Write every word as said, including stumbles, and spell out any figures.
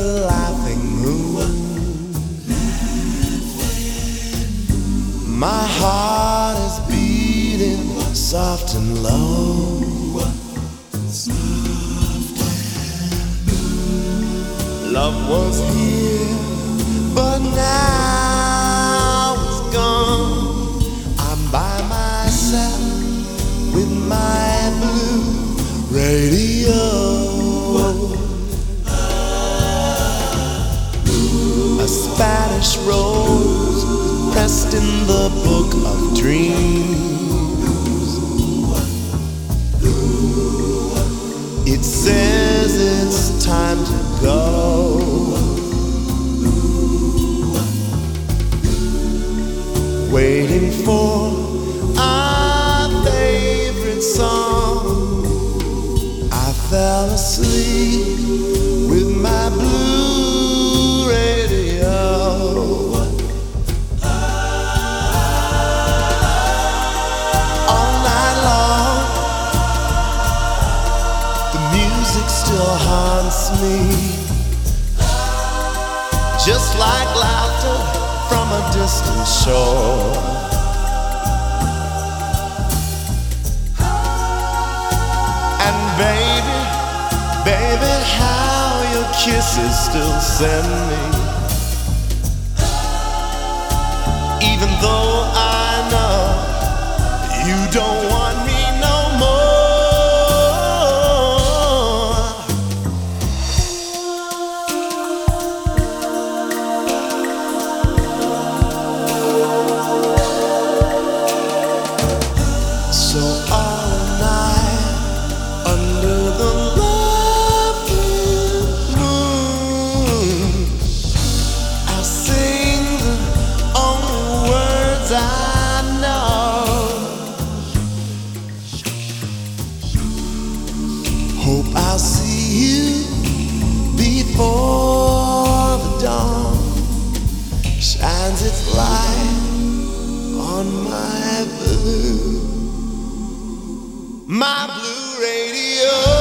laughing moon. My heart is beating soft and low. Love was here, but now it's gone. I'm by myself with my blue radio. A Spanish rose pressed in the book of dreams. It says it's time to go. Waiting for our favorite song. I fell asleep with my blue radio. All night long, the music still haunts me, just like laughter from a distant shore. And baby, baby, how your kisses still send me, even though I know you don't want me no more. So all night under the lovely moon, I'll sing the only words I know. Hope I'll see you before the dawn shines its light on my blue, my blue radio.